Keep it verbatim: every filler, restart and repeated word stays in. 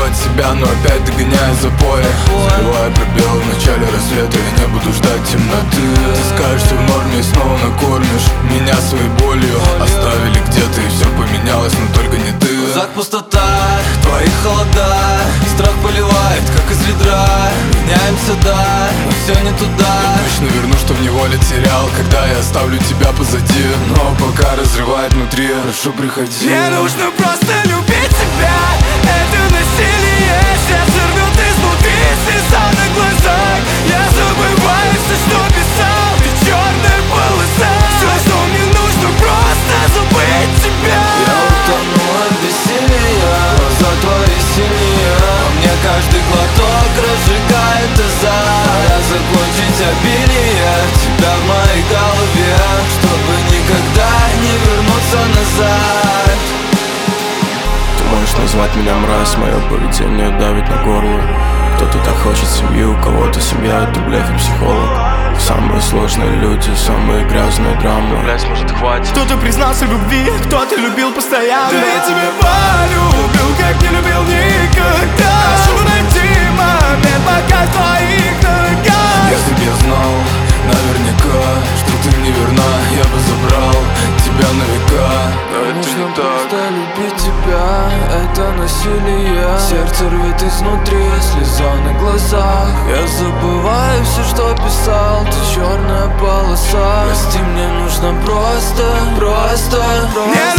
от себя, но опять догоняя запоя. Заливая пробел в начале рассвета, я не буду ждать темноты. Ты скажешь, все в норме и снова накормишь меня своей болью. Оставили где-то и все поменялось, но только не ты. В глазах пустота, твои холода, страх поливает, как из ведра. Меняемся, да, но все не туда. Я точно верну, что в неволе терял, когда я оставлю тебя позади. Но пока разрывает внутри, прошу, приходи. Мне нужно просто любить тебя. Это насилие, сердце рвет изнутри, слеза на глазах. Я забываю все, что писал, ты черная полоса. Все, что мне нужно, просто забыть тебя. Я утону от бессилия, глаза твои синие. Во мне каждый глоток разжигает азарт. Пора закончить обилие тебя в моей голове, чтобы никогда не вернуться назад. Ты можешь назвать меня мразь, мое поведение давит на горло. Кто-то так хочет семью, у кого-то семья это блеф и психолог. Самые сложные люди, самые грязные драмы. Блять, может, хватит. Кто-то признался в любви, кто-то любил постоянно. Да я тебя полюбил, как не любил никогда. Прошу найти момент, пока в твоих ногах. Если б я знал наверняка, что ты мне верна, я бы забрал тебя на века. Но это Нужно не просто так. любить тебя, это насилие. Сердце рвет изнутри, слеза на глазах. Я забываю все, что писал, ты черная полоса. Прости, мне нужно просто, просто, просто.